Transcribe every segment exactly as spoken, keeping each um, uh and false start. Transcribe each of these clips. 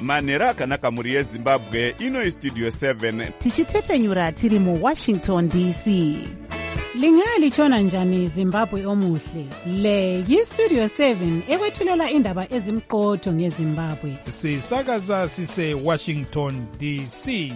manhero akanaka mhuri yezimbabwe. Ino istudio seven tichitefenyura tiri muwashington D C. Lingalitshona njani Zimbabwe omuhle? Le yistudio seven ekwethulela indaba ezimqotho ngeZimbabwe. Sisakaza sise Washington D C.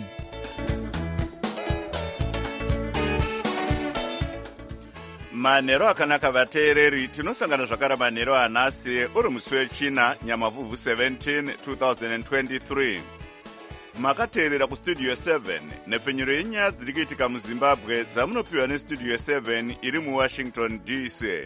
manhero akanaka vateereri, tinosangana zvakara manhero anhasi uri musi wechina nyamavhuvhu seventeen twenty twenty-three. Makateerera kustudio seven nepfenyuro yenyaya dziri kuitika muzimbabwe dzamunopiwa nestudio seven iri muwashington D C.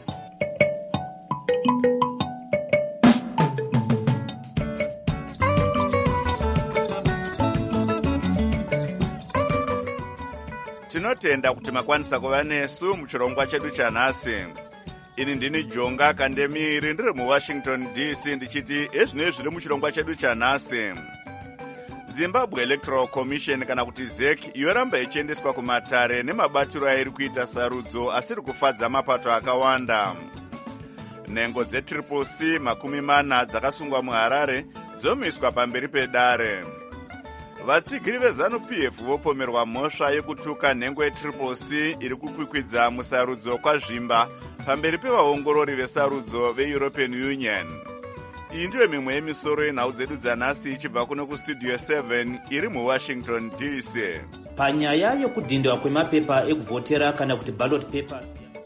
Tinotenda kuti makwanisa kuva nesu muchirongwa chedu chanhasi. Ini ndini Jonga Kandemiri ndiri muwashington D C ndichiti ezvinoi zviri muchirongwa chedu chanhasi. Zimbabwe Electoral Commission kana kuti Z E C yoramba ichiendeswa kumatare nemabatiro airi kuita sarudzo asiri kufadza mapato akawanda. Nhengo dzetriple C makumi mana dzakasungwa muHarare dzomiswa pamberi pedare. Vatsigiri veZanu-P F vopomerwa mhosva yekutuka nhengo yetriple C iri kukwikwidza musarudzo kwazvimba pamberi pevaongorori vesarudzo veEuropean Union. Iyi ndiyo mimwe yemisoro yenhau dzedu dzanhasi ichibva kuno kustudio seven iri muwashington D C. Panyaya yokudhindwa kwemapepa ekuvhotera kana kuti ballot papers.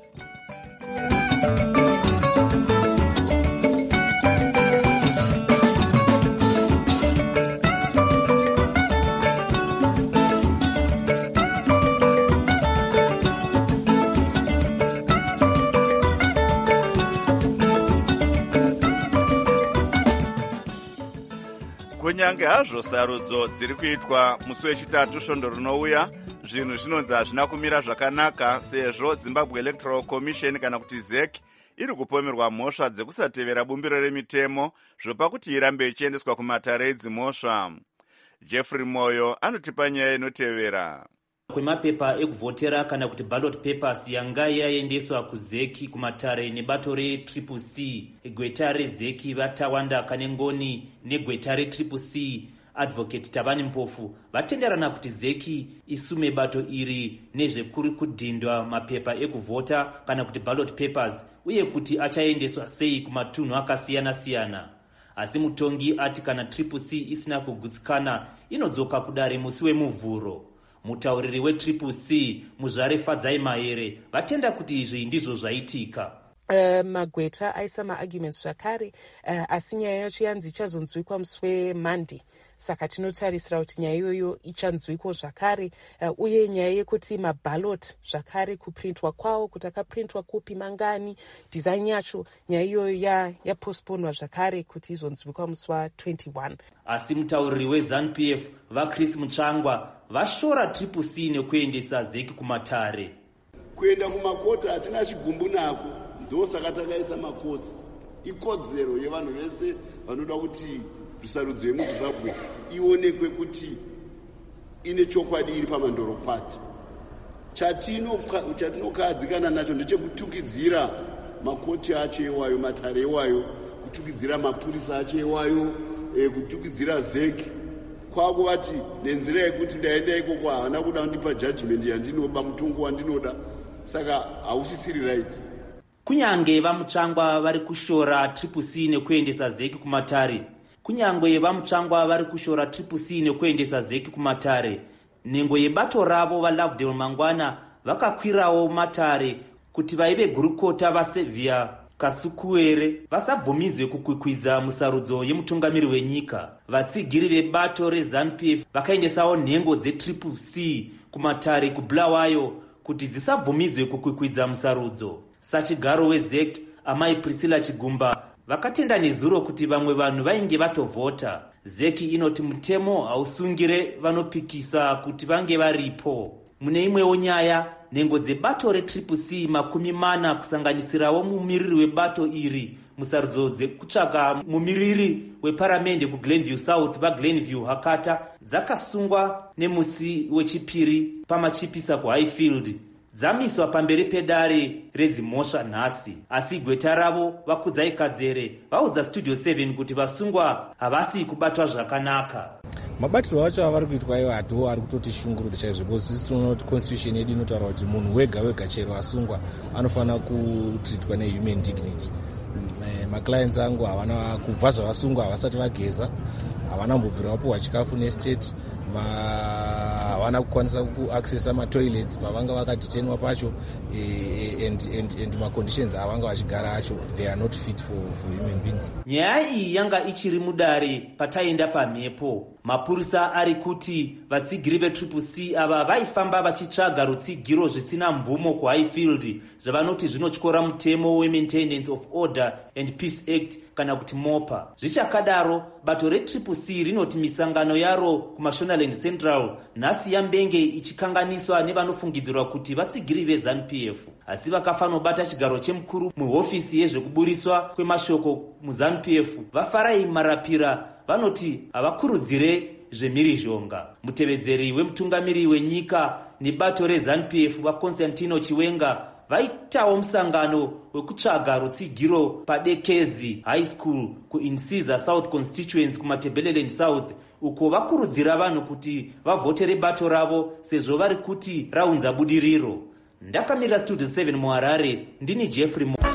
Kunyange hazvo sarudzo dziri kuitwa musi wechitatu svondo rinouya, zvinhu zvinonzi hazvina kumira zvakanaka sezvo Zimbabwe Electoral Commission kana kuti Z E C iri kupomerwa mhosva dzekusatevera bumbiro remitemo zvopa kuti irambe ichiendeswa kumatare edzimhosva. Jeffrey Moyo anotipa nyaya inotevera. Kwemapepa ekuvhotera kana kuti ballot papers yanga yaendeswa kuZ E C kumatare nebato retriple C, gweta reZ E C vaTawanda Kanengoni negweta retriple C advocate Tabani Mpofu vatenderana kuti Z E C isume bato iri nezvekuri kudhindwa mapepa ekuvhota kana kuti ballot papers uye kuti achaendeswa sei kumatunhu akasiyana siyana. Asi mutongi ati kana triple C isina kugutsikana inodzoka kudare musi wemuvhuro. Mutauriri wetriple C Muzvare Fadzai Maere vatenda kuti izvi ndizvo zvaitika. Uh, magweta aisa maarguments zvakare uh, asi nyaya yacho yanzi ichazonzwikwa musi weMonday, saka tinotarisira kuti nyaya iyoyo ichanzwikwa zvakare uh, uye nyaya yekuti maballot zvakare kuprintwa kwawo kuti akaprintwa kupi mangani design yacho nyaya iyoyo yapostponwa zvakare kuti izonzwikwa musi wa-twenty-one. Asi mutauriri weZanu-P F vaChris Mutsvangwa vashora triple C nekuendesa Z E C kumatare. Kuenda kumakota hatina chigumbu nako, ndosaka takaisa makotsi. Ikodzero yevanhu vese vanoda kuti sarudzo yemuZimbabwe ionekwe kuti ine chokwadi iri pamandorokwati. Chatinokadzikana nacho ndechekutukidzira makoti acho ewayo, matare ewayo, kutukidzira mapurisa acho ewayo, e, kutukidzira Z E C. Kwakuvati nenzira yekuti ndaenda ikoko haana kuda kundipa judgment yandinoba, mutongo wandinoda, saka hausisiri right. Kunyange vaMutsvangwa vari kushora triple C nekuendesa Z E C kumatare. Kunyange vaMutsvangwa vari kushora triple C nekuendesa Z E C kumatare. Nhengo yebato ravo vaLovedale Mangwana vakakwirawo matare kuti vaive gurukota vaSevia Kasukuwere vasabvumizwe kukwikwidza musarudzo yemutungamiri wenyika. Vatsigiri vebato reZanu-P F vakaendesawo nhengo dzetriple C kumatare kuBulawayo kuti dzisabvumidzwe kukwikwidza musarudzo. Sachigaro weZ E C amai Priscilla Chigumba vakatenda nezuro kuti vamwe vanhu vainge vatovhota. Z E C inoti mutemo hausungire vanopikisa kuti vange varipo. Mune imwewo nyaya, nhengo dzebato retriple C makumi mana kusanganisirawo mumiriri webato iri musarudzo dzekutsvaga mumiriri weparamende kuGlenview South vaGlenview Hakata dzakasungwa nemusi wechipiri pamachipisa kuHighfield. dzamiswa pamberi pedare redzimhosva nhasi, asi gweta ravo Vakudzai Kadzere vaudza Studio seven kuti vasungwa havasi kubatwa zvakanaka. Mabatiro acho avari kuitwa iwo hatiwo ari kutoti shungurudza chaizvo, because isi tinoona kuti constitution yedu inotaura kuti munhu wega wega chero asungwa anofanira kutreatwa nehuman dignity. Maclients angu havana kubva zvavasungwa havasati vageza, havana mbobvira vapuhwa chikafu nestate, havana kukwanisa kuaccessa matoilets pavanga vakaditenwa pacho, and, and, and maconditions avanga vachigara acho, they are not fit for, for human beings. Nyaya iyi yanga ichiri mudare pataenda pamhepo. Mapurisa ari kuti vatsigiri vetriple C ava vaifamba vachitsvaga rutsigiro zvisina mvumo kuHighfield zvavanoti zvinotyora mutemo weMaintenance of Order and Peace Act kana kuti MOPA. Zvichakadaro, bato retriple C rinoti misangano yaro kuMashonaland Central nhasi yambenge ichikanganiswa nevanofungidzirwa kuti vatsigiri veZANU P F, asi vakafanobata chigaro chemukuru muhofisi yezvekuburiswa kwemashoko muZANU P F Vafarai Marapira vanoti havakurudzire zvemhirizhonga. Mutevedzeri wemutungamiri wenyika nebato reZANU P F vaConstantino Chiwenga vaitawo musangano wekutsvaga rutsigiro paDekezi High School kuInsiza South Constituency kuMatebeleland South, uko vakurudzira vanhu kuti vavhotere bato ravo sezvo vari kuti raunza budiriro. Ndakamira Studio seven muHarare, ndini Jeffrey Mo.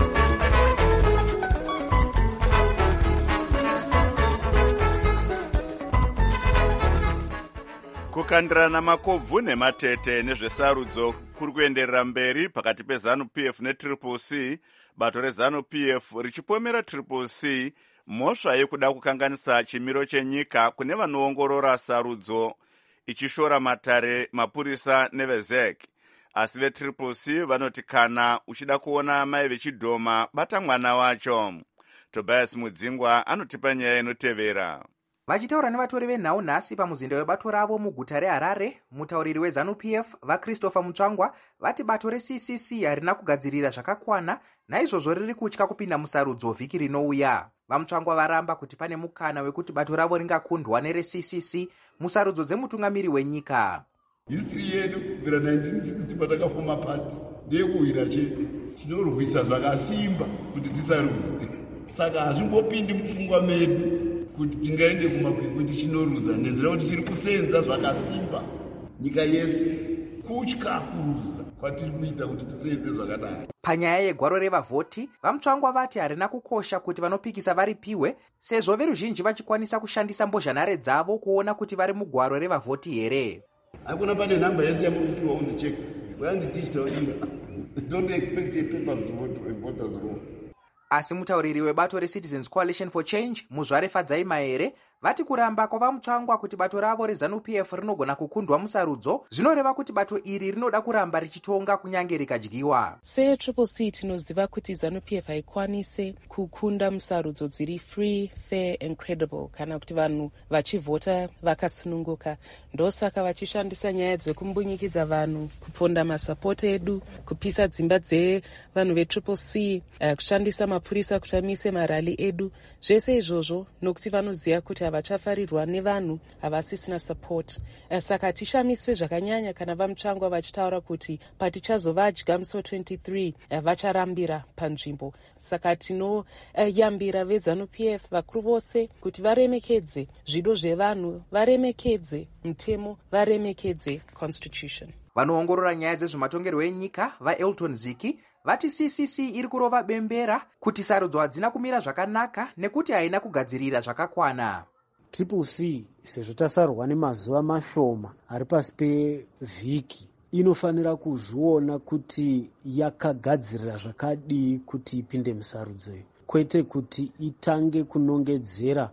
Kukandirana makobvu nematete nezvesarudzo kuri kuenderera mberi pakati peZANU P F netriple C, bato reZANU P F richipomera triple C mhosva yekuda kukanganisa chimiro chenyika kune vanoongorora sarudzo, ichishora matare, mapurisa neveZEC. Asi vetriple C vanoti kana uchida kuona mai vechidhoma bata mwana wacho. Tobias Mudzingwa anotipa nyaya inotevera. Vachitaura nevatori venhau nhasi pamuzinda webato ravo muguta reHarare, mutauriri weZANU P F vaChristopher Mutsvangwa vati bato reC C C harina kugadzirira zvakakwana, naizvozvo riri kutya kupinda musarudzo vhiki rinouya. VaMutsvangwa varamba kuti pane mukana wekuti bato ravo ringakundwa nereC C C musarudzo dzemutungamiri wenyika. History yedu kubvira nineteen sixty patakafoma pati ndeyekuhwira chete, tinorwisa zvakasimba kuti tisaruze. Saka hazvimbopindi mupfungwa medu kuti tingaende kumakwikwi chinoruza, nenzira kuti tiri kusenza zvakasimba nyika yese kutya kuruza kwatiri kuita kuti tisenze zvakadai. Panyaya yegwaro revavhoti, vaMutsvangwa vati harina kukosha kuti vanopikisa varipiwe, sezvo veruzhinji vachikwanisa kushandisa mbozhanhare dzavo kuona kuti vari mugwaro revavhoti here. Hakuna pane nhamba yese yamuripiwa unzi check. When the digital era, don't expect a paper to vote for voters roll. Asi mutauriri webato reCitizens Coalition for Change, Muzvare Fadzai Maere, vati kuramba kwavaMutsvangwa kuti bato ravo reZANU P F rinogona kukundwa musarudzo zvinoreva kuti bato iri rinoda kuramba richitonga kunyange rikadyiwa. SeTriple C tinoziva kuti ZANU P F haikwanise kukunda musarudzo dziri free, fair and credible kana kuti vanhu vachivhota vakasununguka. Ndosaka vachishandisa nyaya dzekumbunyikidza vanhu, kuponda masapoti edu, kupisa dzimba dzevanhu veTriple C, uh, kushandisa mapurisa kuti amise marali edu. Zvese izvozvo nokuti vanoziva kuti havachafarirwa nevanhu havasisina support. Saka tishamiswe zvakanyanya kana vaMutsvangwa vachitaura kuti patichazovadya musi twenty-three vacharambira panzvimbo. Saka tinoyambira veZANU P F vakuru vose kuti varemekedze zvido zvevanhu, varemekedze mutemo, varemekedze constitution. Vanoongorora nyaya dzezvematongerwo enyika vaElton Ziki vati C C C iri kurova bembera kuti sarudzo hadzina kumira zvakanaka nekuti haina kugadzirira zvakakwana. Triple C sezvo tasarurwa nemazuva mashoma ari pasi pevhiki, inofanira kuzviona kuti yakagadzirira zvakadii kuti ipinde musarudzo, kwete kuti itange kunongedzera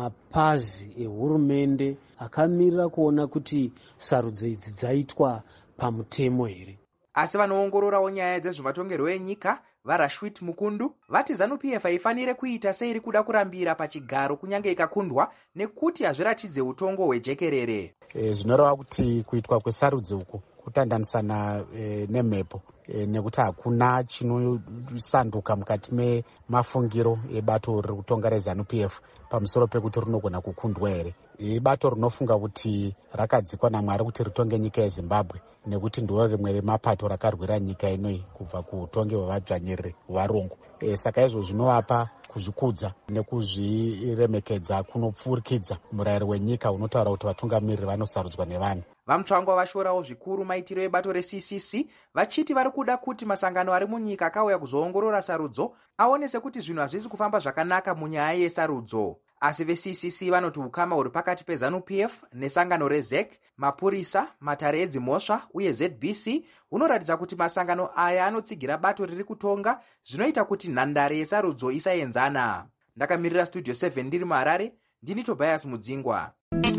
mapazi ehurumende akamirira kuona kuti sarudzo idzi dzaitwa pamutemo here. Asi vanoongororawo nyaya dzezvematongerwo enyika vaRashwit Mukundu vati ZANU P F haifanire kuita seiri kuda kurambira pachigaro kunyange ikakundwa nekuti hazviratidze utongo hwejekerere. E, zvinoreva kuti kuitwa kwesarudzo uko kutandanisana e, nemhepo e, nekuti hakuna chinosanduka mukati memafungiro ebato riri kutonga rezanu P F pamusoro pekuti rinogona kukundwa here. Ibato rinofunga kuti rakadzikwa naMwari kuti ritonge nyika yeZimbabwe nekuti ndiro rimwe remapato rakarwira nyika inoi kubva kuutongi hwevadzvanyiriri varungu. E, saka izvo zvinovapa kuzvikudza nekuzviremekedza kunopfurikidza murayiro wenyika unotaura kuti vatungamiriri vanosarudzwa nevanhu. vamutsvangwa vashorawo zvikuru maitiro ebato reC C C vachiti vari kuda kuti masangano ari munyika akauya kuzoongorora sarudzo aonese kuti zvinhu hazvisi kufamba zvakanaka munyaya yesarudzo. Asi veC C C vanoti ukama huri pakati peZanu P F nesangano reZEC, mapurisa, matare edzimhosva uye Z B C hunoratidza kuti masangano aya anotsigira bato riri kutonga, zvinoita kuti nhandare yesarudzo isaenzana. Ndakamirira Studio seven ndiri muHarare, ndini Tobias Mudzingwa.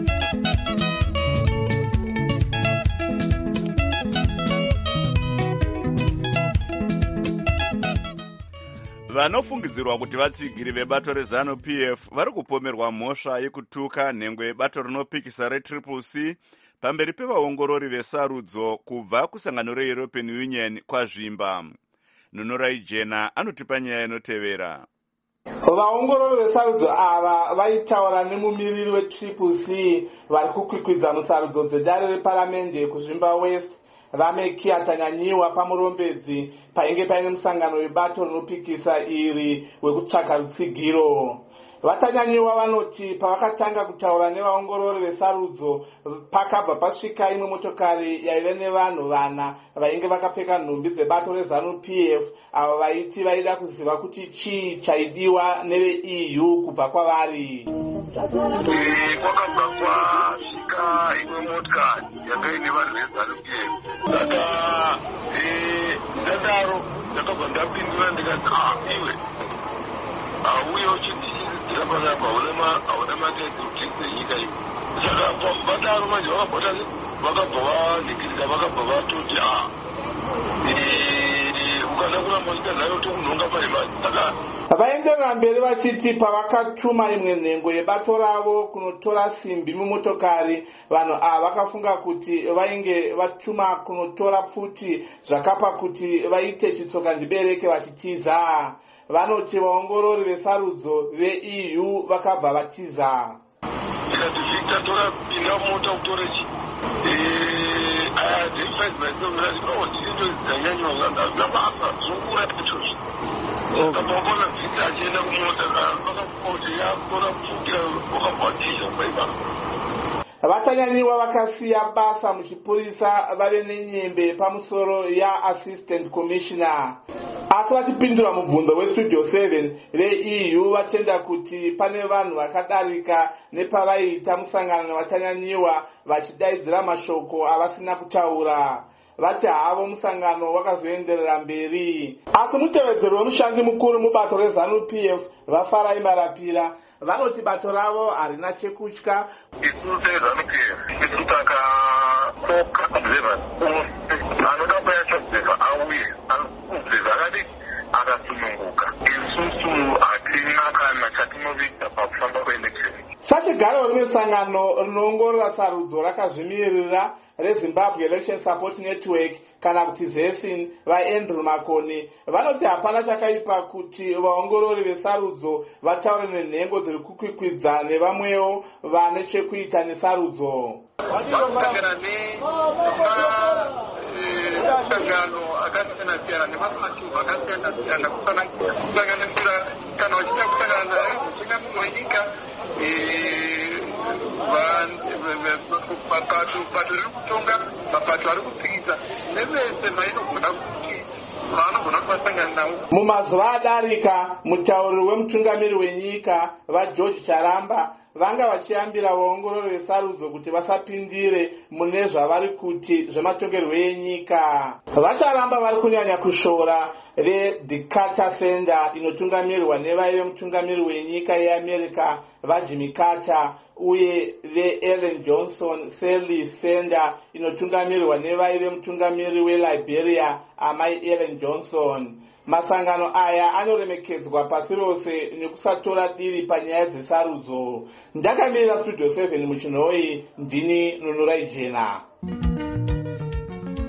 vanofungidzirwa kuti vatsigiri vebato reZanu P F vari kupomerwa mhosva yekutuka nhengo yebato rinopikisa reTriple C pamberi pevaongorori vesarudzo kubva kusangano reEuropean Union kwazvimba. Nunurai Jena anotipa nyaya inotevera. Vaongorori vesarudzo ava vaitaura nemumiriri weTriple C vari kukwikwidza musarudzo dzedare reparamende kuzvimba West Vameki atanyanyiwa pamurombedzi painge paine musangano webato rinopikisa iri wekutsvaka rutsigiro. Vatanyanyiwa vanoti pavakatanga kutaura nevaongorori vesarudzo pakabva pasvika imwe motokari yaive nevanhu vana vainge vakapfeka nhumbi dzebato reZanu P F avo vaiti vaida kuziva kuti chii chaidiwa neveE U kubva kwavari. Kwakabva kwasvika imwe motikari yakaine vanhu veZanu P F. Saka ndadaro ndakabva ndapindura ndikati ah iwe auye uchiti zvapanapa hauna matete kuti nyika iyi. Saka vadaro manje vakabva vakabva vanikirika vakabva vatoti ah ukada kuramba nyika zayo tokunhonga paimani. Saka vaenderera mberi vachiti pavakatuma imwe nhengo yebato ravo kunotora simbi mumotokari, vanhu ava vakafunga kuti vainge vatuma kunotora pfuti zvakapa kuti vaite chitsoka ndibereke vachitiza. Vanoti vaongorori vesarudzo veE U vakabva vatiza. Tikati Victor tora pinda mota kutore chi eh I identified myself as no chito dzanyanywa nganda zvabasa zungura petros. Ukabona Victor achenda kumota vakapoti yakora kufukira wakabvatisha baiba. Vatanyanyiwa vakasiya basa muchipurisa vave nenyembe pamusoro ya Assistant Commissioner. Asi vachipindura mubvunzo weStudio seven veE U vatenda kuti pane vanhu vakadarika nepavaiita musangano navatanyanyiwa vachidaidzira mashoko avasina kutaura. Vati havo musangano wakazoenderera mberi. Asi mutevedzeri wemushandi mukuru mubato reZanu P F Vafarai Marapira vanoti bato ravo harina chekutya. Isu seZanu P F isu takakoka observers anoda kuyacho observer auye observer akadi akasununguka. Isusu hatina kana chatinovita pakufamba kweelection. Sachigaro rimesangano rinoongorora sarudzo rakazvimirira reZimbabwe Election Support Network kana kuti ZESIN vaAndrew Makoni vanoti hapana chakaipa kuti vaongorori vesarudzo vataure nenhengo dziri kukwikwidza nevamwewo vane chekuita nesarudzo. Vakutangana nemasangano akasiyana-siyana nemapato akasiyana-siyana kusanganisira kana vachida kusangana naye mutungamiri wenyika mapato riri kutonga mapato ari kupikisa nevese vainogona kuti vaanogona kuvasangana navo. Mumazuva adarika mutauriri wemutungamiri wenyika vaGeorge Charamba vanga vachiyambira vaongorori vesarudzo kuti vasapindire mune zvavari kuti zvematongerwo enyika. Vacharamba vari kunyanya kushora veThe Carter Center inotungamirwa nevaive mutungamiri wenyika yeAmerica vaJimmy Carter uye veEllen Johnson Sirleaf Center inotungamirwa nevaive mutungamiri weLiberia amai Ellen Johnson. Masangano aya anoremekedzwa pasi rose nekusatora diri panyaya dzesarudzo. Ndakamirira Studio seven muchinhoi, ndini Nunurai Jena.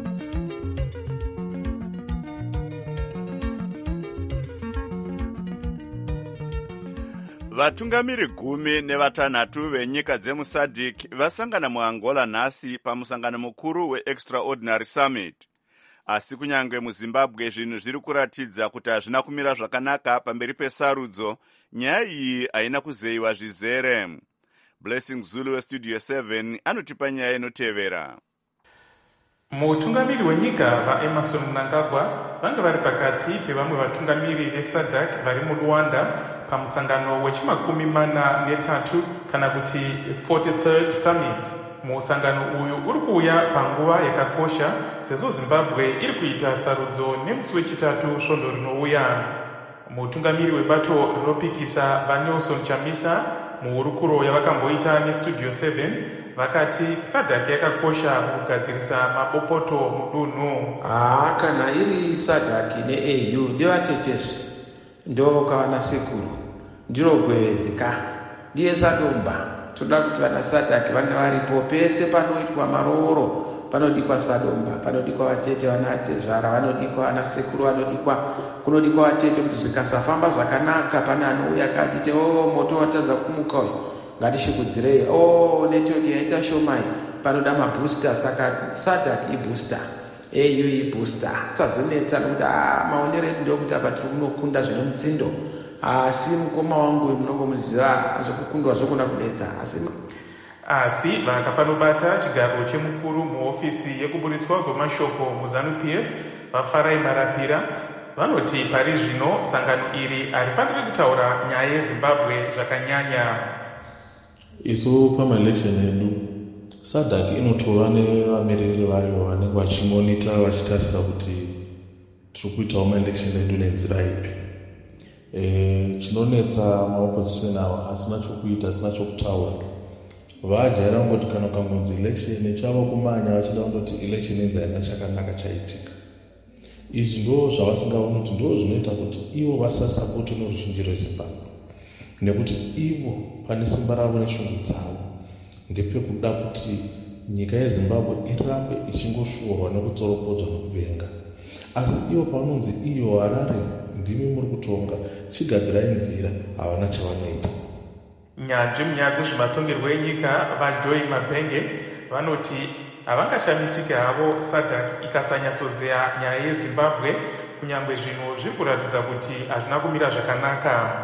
vatungamiri gumi nevatanhatu venyika dzemusadc vasangana muangola nhasi pamusangano mukuru weextraordinary summit. Asi kunyange muzimbabwe zvinhu zviri kuratidza kuti hazvina kumira zvakanaka pamberi pesarudzo, nyaya iyi haina kuzeyiwa zvizere. Blessing Zulu westudio seven anotipa nyaya inotevera. Mutungamiri wenyika vaEmerson Mnangagwa vanga vari pakati pevamwe vatungamiri vesadc vari muRwanda pamusangano wechimakumi mana netatu kana kuti forty-third summit. Musangano uyu uri kuuya panguva yakakosha sezvo Zimbabwe iri kuita sarudzo nemusi wechitatu svondo rinouya. Mutungamiri webato rinopikisa vaNelson Chamisa muhurukuro yavakamboita nestudio seven vakati sadc yakakosha kugadzirisa mabopoto mudunhu. Ah, kana iri sadc neAU ndevatetezvi ndo kavana sekuru ndiro gwevedzeka ndiye sadomba. Toda kuti vana sadc vange varipo pese panoitwa marooro, panodikwa sadomba, panodikwa vatete vana atezvara, vanodikwa vana sekuru, vanodikwa kunodikwa vatete kuti zvikasafamba zvakanaka pane anouya akati oh moto watadza kumuka uyu ngatishikudzirei, oh network yaita shomai panoda mabooster, saka sadc ibooster, AU ibooster. Sazonetsa kuti ah maonero edu ndokuti apa tiri kunokunda zvine mutsindo, asi mukoma wangu munongomuziva zvokukundwa zvokuna kudetsa. Asi asi vakafanobata chigaro chemukuru muofisi yekuburitswa kwemashoko muZANU-P F vafarai Marapira vanoti pari zvino sangano iri harifaniri kutaura nyaya yeZimbabwe zvakanyanya. Isu pamaelection edu sadc inotova nevamiriri vayo vanenge vachimonita vachitarisa kuti tiri kuitawo maelection edu nenzira ipi. E, chinonetsa maopposition avo hasina chokuita, hasina chokutaura. Vajaira kungoti kana ukangonzi election chava kumanya vachida kundoti election inzi haina chakanaka chaitika. Izvi ndo zvavasingaoni kuti ndo zvinoita kuti ivo vasasapoti noruzhinji rweZimbabwe, nekuti ivo pane simba ravo neshungu dzavo ndepekuda kuti nyika yeZimbabwe irambe ichingoshuurwa nekutsoropodzwa nokuvenga. Asi ivo panonzi iyo Harare ndimi muri kutonga, chigadzirai nzira, havana chavanoita. Nyanzvi munyaya dzezvematongerwo enyika vaJoy Mabhenge vanoti havangashamisike havo sadc ikasanyatsozeya nyaya yeZimbabwe, kunyange zvinhu zviri kuratidza kuti hazvina kumira zvakanaka.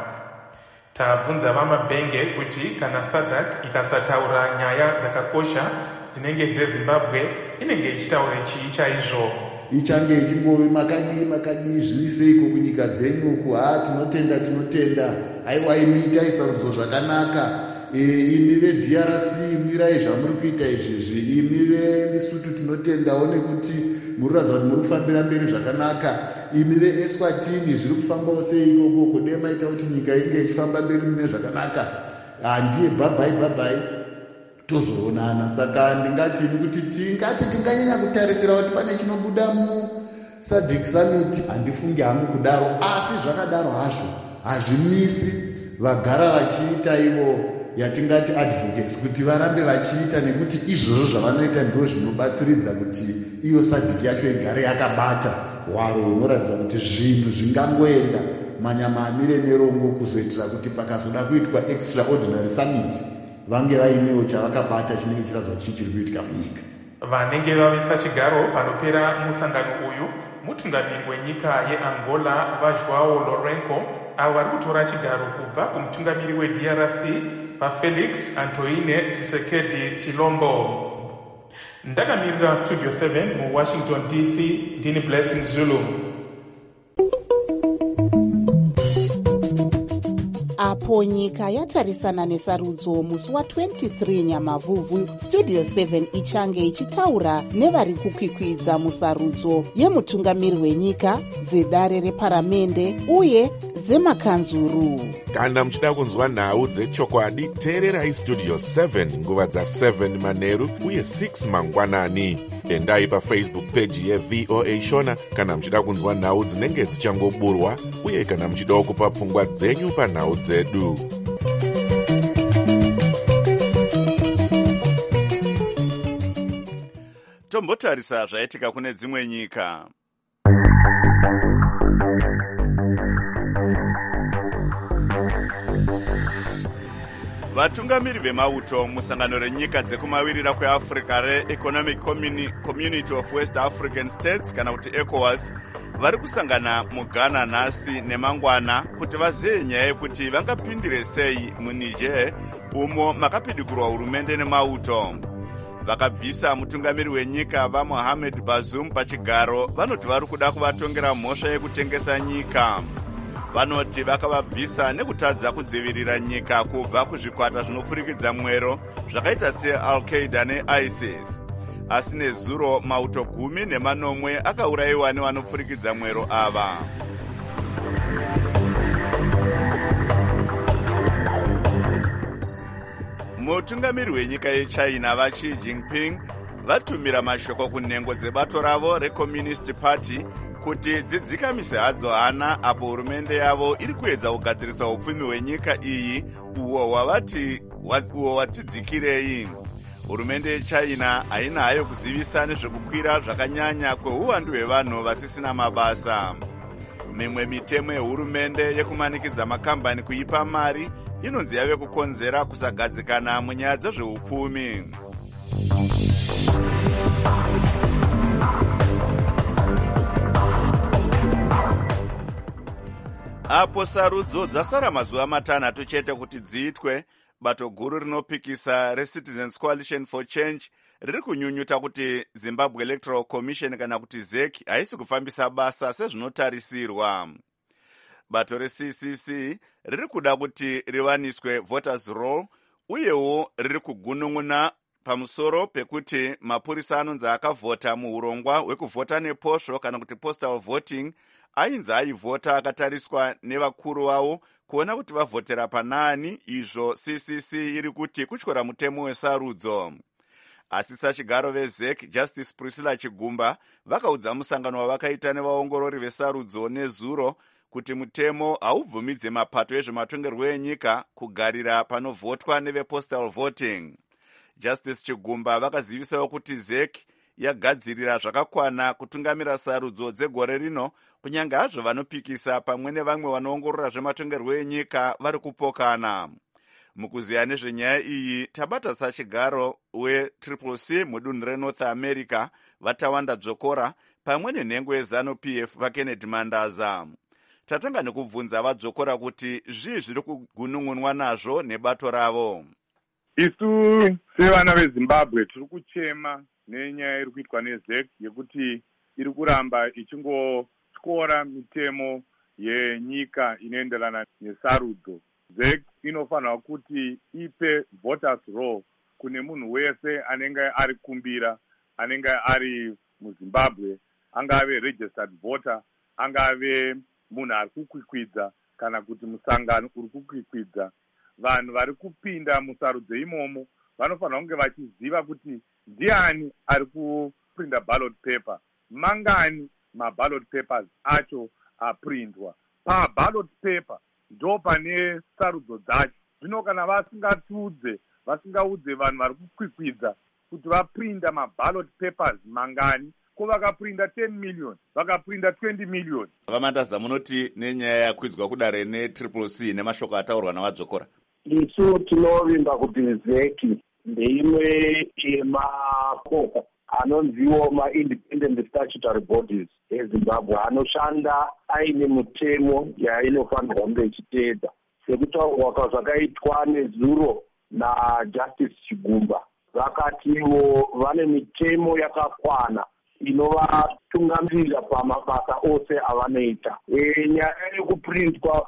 Tabvunza vaMabhenge kuti kana sadc ikasataura nyaya dzakakosha dzinenge dzeZimbabwe inenge ichitaura chii chaizvo. Ichange ichingove makadii makadii zviri seiko kunyika dzenyu uku, haa tinotenda tinotenda, aiwa imi itai sarudzo zvakanaka, e, imi veD R C mirai zvamuri kuita izvizvi, imi veLesotho tinotendawo nekuti muri kuratidza kuti muri kufambira mberi zvakanaka, imi veEswatini zviri kufambawo sei ikoko, kode maita kuti nyika inge ichifamba mberi mune zvakanaka. Handiye bhabhai bhabhai tozoonana. Saka ndingati kuti tingati tinganyanya kutarisira kuti pane chinobuda muSADC summit, handifungi hangu kudaro, asi zvakadaro hazvo hazvimisi vagara vachiita ivo yatingati advocates kuti varambe vachiita, nekuti izvozvo zvavanoita ndizvo zvinobatsiridza kuti iyo SADC yacho igare yakabata hwaro hunoratidza kuti zvinhu zvingangoenda manyama amire nerongo, kuzoitira kuti pakazoda kuitwa extraordinary summit vange vainewo chavakabata chinenge chiratidza kuti chiri kuitika munyika. Vanenge vavisa chigaro panopera musangano uyu mutungamiri wenyika yeAngola vaJoão Lourenço, avo vari kutora chigaro kubva kumutungamiri weD R C vaFelix Antoine Tshisekedi Tshilombo. Ndakamirira studio seven muWashington D C ndini Blessing Zulu. Apo nyika yatarisana nesarudzo musi wa23 Nyamavhuvhu, studio seven ichange ichitaura nevari kukwikwidza musarudzo yemutungamiri wenyika, dzedare reparamende uye dzemakanzuru. Kana muchida kunzwa nhau dzechokwadi, teererai studio seven nguva dza7 manheru uye six mangwanani. Endai paFacebook page yeV O A Shona kana muchida kunzwa nhau dzinenge dzichangoburwa, uye kana muchida kupa pfungwa dzenyu panhau dzedu. Tombotarisa zvaitika kune dzimwe nyika. vatungamiri vemauto musangano renyika dzekumavirira kweafrica reEconomic Community of West African States kana kuti ECOWAS vari kusangana muGhana nhasi nemangwana kuti vazive nyaya yekuti vangapindire sei muNiger umo makapidigurwa hurumende nemauto. Vakabvisa mutungamiri wenyika vaMohamed Bazoum pachigaro vanoti vari kuda kuvatongera mhosva yekutengesa nyika. Vanoti vakavabvisa nekutadza kudzivirira nyika kubva kuzvikwata zvinopfurikidza mwero zvakaita seAl-Qaeda neISIS. Asi nezuro mauto gumi nemanomwe akaurayiwa nevanopfurikidza mwero ava. Mutungamiri wenyika yeChina vaXi Jinping vatumira mashoko kunhengo dzebato ravo reCommunist Party kuti dzidzikamise hadzo hana apo hurumende yavo iri kuedza kugadzirisa upfumi hwenyika iyi uwo wavati uwo watidzikirei. Hurumende yeChina haina hayo kuzivisa nezvekukwira zvakanyanya kweuwandu hwevanhu vasisina mabasa. Mimwe mitemo yehurumende yekumanikidza makambani kuipa mari inonzi yave kukonzera kusagadzikana munyaya dzezveupfumi. Apo sarudzo dzasara mazuva matanhatu chete kuti dziitwe, bato guru rinopikisa reCitizens Coalition for Change riri kunyunyuta kuti Zimbabwe Electoral Commission kana kuti Z E C haisi kufambisa basa sezvinotarisirwa. Bato reC C C riri kuda kuti riwaniswe voters roll uyewo riri kugunun'una pamusoro pekuti mapurisa anonzi akavhota muurongwa hwekuvhota neposvo kana kuti postal voting ainzi aivhota akatariswa nevakuru vavo kuona kuti vavhotera panani. Izvo C C C iri kuti kutyora mutemo wesarudzo. Asi sachigaro veZ E C Justice Priscilla Chigumba vakaudza musangano wavakaita nevaongorori vesarudzo nezuro kuti mutemo haubvumidze mapato ezvematongerwo enyika kugarira panovhotwa nevepostal voting. Justice Chigumba vakazivisawo kuti Z E C yagadzirira zvakakwana kutungamira sarudzo dzegore rino, kunyange hazvo vanopikisa pamwe nevamwe vanoongorora zvematongerwo enyika vari kupokana. Mukuziya nezvenyaya iyi tabata sachigaro weTriple C mudunhu reNorth America Vatawanda Dzokora pamwe nenhengo yeZanu-P F vaKennedy Mandaza. Tatanga nekubvunza vadzokora kuti zvii zviri kugunun'unwa nazvo nebato ravo. Isu sevana veZimbabwe tiri kuchema nenyaya iri kuitwa neZ E C yekuti iri kuramba ichingotyora mitemo yenyika inoenderana nesarudzo. Z E C inofanira kuti ipe voters roll kune munhu wese anenge ari kumbira, anenge ari muZimbabwe, angave registered voter, angave munhu ari kukwikwidza kana kuti musangano uri kukwikwidza. Vanhu vari kupinda musarudzo imomo vanofanira kunge vachiziva kuti ndiani ari kuprinda ballot paper, mangani maballot papers acho aprindwa. Paballot paper ndo pane sarudzo dzacho. Zvino kana vasingatudze vasingaudze vanhu vari kukwikwidza kuti vaprinda maballot papers mangani, ko vakaprinda ten million vakaprinda twenty million. Vamandaza munoti nenyaya yakwidzwa kudare neTriple C nemashoko ataurwa navadzokora. Isu tinovimba kuti Z E C ndeimwe yemapoka anonziwo ma-independent statutory bodies eZimbabwe anoshanda aine mutemo yainofanirwa kunge ichiteedza. Sekutaurwa zvakaitwa nezuro naJustice Chigumba, vakatiwo vane mitemo yakakwana inovatungamirira pamabasa ose avanoita. E, nyaya yekuprintwa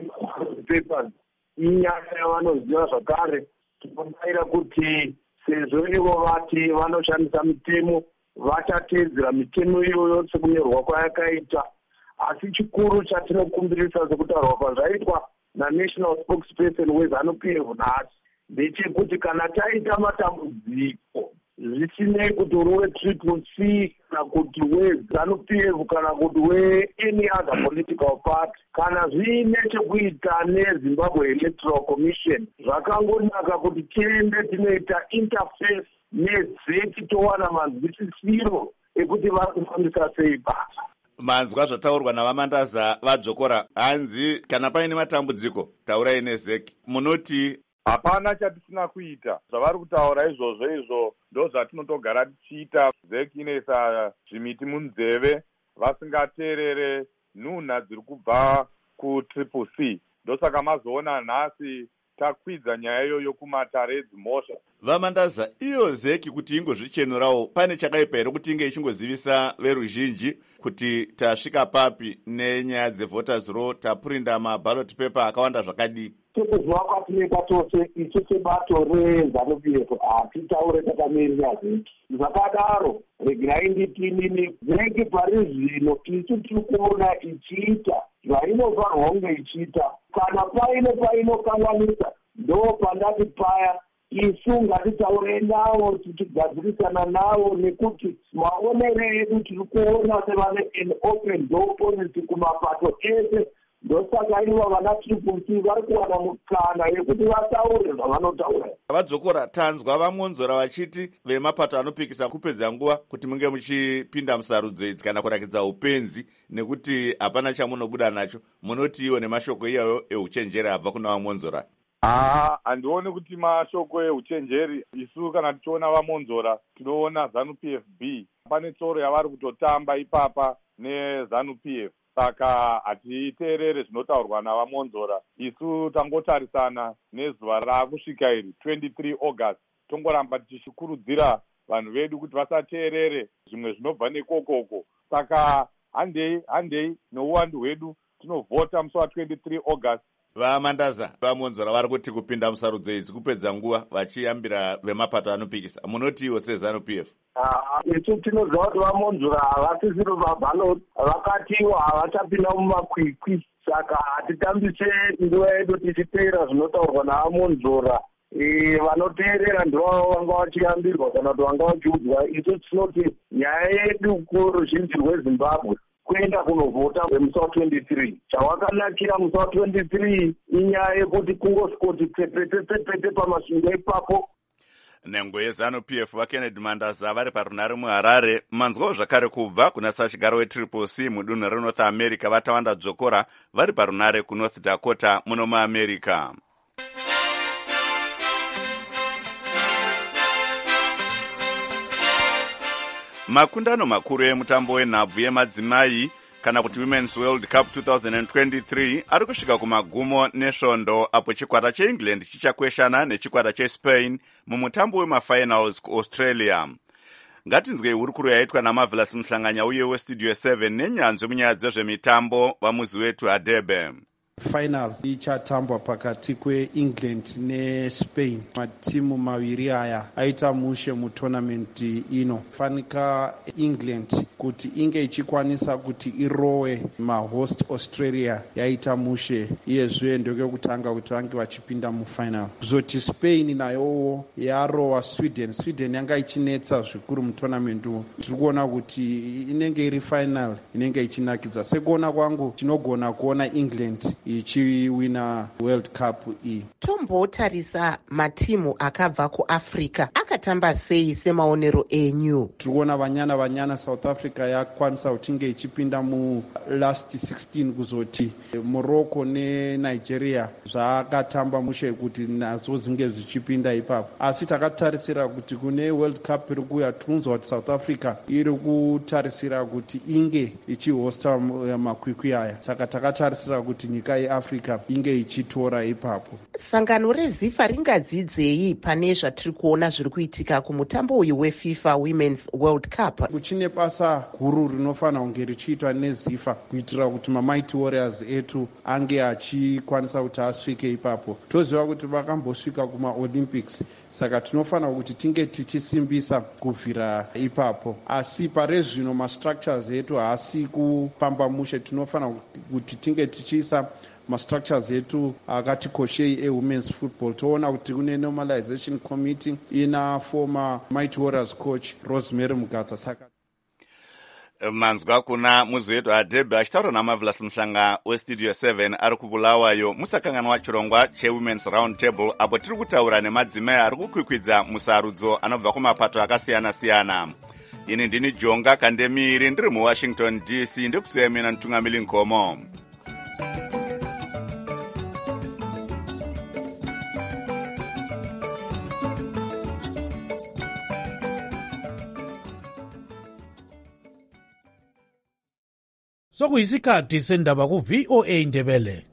kwepapers inyaya yavanoziva zvakare. Tinobayira kuti sezvo ivo vati vanoshandisa mitemo vachateedzera mitemo iyoyo sekunyorwa kwayakaita. Asi chikuru chatinokumbirisa sekutaurwa kwazvaitwa naNational Spokesperson weZanu-P F nhasi ndechekuti kana taita matambudziko zvisinei kuti uri weTriple C kana kuti weZanu-P F kana kuti we-any other political party, kana zviine chekuita neZimbabwe Electoral Commission, zvakangonaka kuti tiende tinoita interface neZ E C towana manzwisisiro ekuti vari kufambisa sei basa. Manzwa zvataurwa navamandaza vadzokora, hanzi kana paine matambudziko taurai neZ E C. Munoti hapana chatisina kuita. Zvavari kutaura izvozvo izvo ndo zvatinotogara tichiita. Zek inoisa zvimiti munzeve vasingateerere nhunha dziri kubva kutriple C. Ndosaka mazoona nhasi takwidza nyaya iyoyo kumatare edzimhosva. Vamandaza, iyo Zeki kuti ingozvichenurawo, pane chakaipa here kuti inge ichingozivisa veruzhinji kuti tasvika papi nenyaya dzevoters roll, tapurinda maballot paper akawanda zvakadii? Tekuziva kwatinoita tose isu sebato reZANU P F hatitaure takamirira Zeki. Zvakadaro regai nditinini Zeki pari zvino isu tiri kuona ichiita zvainofanirwa kunge ichiita. Kana paine painokanganisa ndo pandati paya isu ngatitaure navo tichigadzirisana navo, nekuti maonere edu tiri kuona sevane an open door policy kumapato ese. Ndosaka ivo vana triple C vari kuwana mukana yekuti vataure zvavanotaura. Vadzokora tanzwa vamonzora vachiti vemapato anopikisa kupedza nguva kuti munge muchipinda musarudzo idzi kana kurakidza upenzi nekuti hapana chamunobuda nacho. Munoti iwo nemashoko iyayo euchenjeri abva kuna vamonzora? Ah, handioni kuti mashoko euchenjeri. Isu kana tichiona vamonzora tinoona ZANU P F B. Pane tsoro yavari kutotamba ipapa neZANU P F. Saka hatiteerere zvinotaurwa navamonzora. Isu tangotarisana nezuva rakusvika iri twenty-three August. Tongoramba tichikurudzira vanhu vedu kuti vasateerere zvimwe zvinobva nekokoko. Saka handei handei nouwandu hwedu tinovhota musi wa twenty-three August. Vamandaza, vamonzora vari kuti kupinda musarudzo idzi kupedza nguva vachiyambira vemapato anopikisa. Munoti iwo seZANU P F? Isu tinoziva kuti vamonzora havatiziro mabhaloti, vakatiwa havachapinda mumakwikwi. Saka hatitambise nguva yedu tichiteera zvinotaurwa navamonzora. Vanoteerera ndivavo vanga vachiyambirwa kana kuti vanga vachiudzwa. Isu tinoti nyaya yedu kuruzhinji rweZimbabwe kuenda kunovhota musi wa twenty-three. Chawakanakira musi wa twenty-three inyaya yekuti kungosvikoti tsepete tsepete pamasvingo ipapo. Nhengo yeZANU P F vaKennedy Mandaza vari parunare muHarare. Manzwawo zvakare kubva kuna sachigaro wetriple C mudunhu reNorth America vatawanda dzokora vari parunare kuNorth Dakota muno muAmerica. Makundano makuru emutambo wenhabvu yemadzimai kana kuti Women's World Cup twenty twenty-three ari kusvika kumagumo nesvondo apo chikwata cheEngland chichakweshana nechikwata cheSpain mumutambo wemafinals kuAustralia. Ngatinzwei hurukuro yaitwa naMarvelous Mhlanganya uye weStudio seven nenyanzvi munyaya dzezvemitambo vamuzi wetu Adebe. Final ichatambwa pakati kweEngland neSpain. Matimu maviri aya aita mushe mutournament ino. Fanika England kuti inge ichikwanisa kuti irowe mahost Australia yaita mushe iyezve ndokutanga kuti vange vachipinda mufinal. Kuzoti Spain nayowo yarowa Sweden. Sweden yanga ichinetsa zvikuru mutournament uwu. Tiri kuona kuti inenge iri final inenge ichinakidza. Sekuona kwangu tinogona kuona England ichiwina World Cup iyi. Tombotarisa matimu akabva kuAfrica akatamba sei semaonero enyu? Tikuona vanyana vanyana South Africa yakwanisa kutinge ichipinda mu last sixteen kuzoti Morocco neNigeria zvakatamba mushe kuti nazo zinge zvichipinda ipapo. Asi takatarisira kuti kune World Cup iri kuuya tunzwa kuti South Africa iri kutarisira kuti inge ichihosta makwikwi aya. Saka takatarisira kuti nyika yeAfrica inge ichitora ipapo. Sangano reZIFA ringadzidzei pane zvatiri kuona zviri kuitika kumutambo uyu weFIFA Women's World Cup? Kuchine basa guru rinofanira kunge richiitwa neZIFA kuitira kuti maMighty Warriors etu ange achikwanisa kuti asvike ipapo. Toziva kuti vakambosvika kumaOlympics, saka tinofanira kuti tinge tichisimbisa kubvira ipapo. Asi pare zvino mastructures etu haasi kupamba mushe. Tinofanira kuti tinge tichiisa mastructures etu akatikoshei ewomen's football. Toona kuti kune normalization committee ina former Mighty Warriors coach Rosemary Mugatsa. Saka manzwa kuna muzi wetu Adebe achitaura naMarvelous Mhlanga weStudio seven ari kubulawayo musakanganwa chirongwa cheWomen's Round Table apo tiri kutaura nemadzimai ari kukwikwidza musarudzo anobva kumapato akasiyana-siyana. Ini ndini Jonga Kandemiri ndiri muWashington D C ndikusiyemena Ntungamili Nkomo. sokuyisikhathi sendaba ku-V O A Ndebele.